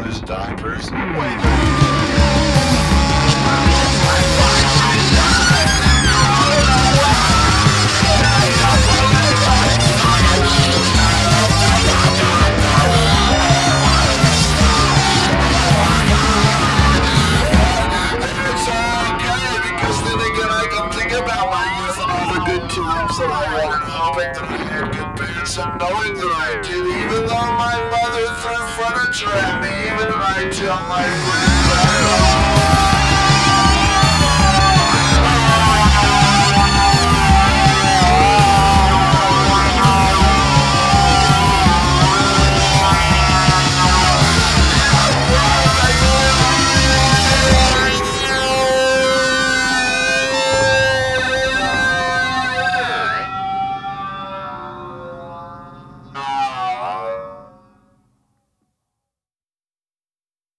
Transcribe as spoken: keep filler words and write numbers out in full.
his diapers. Wait. So I wasn't hoping that I had good parents and knowing that I did, even though my mother threw furniture at me, even right till my friends.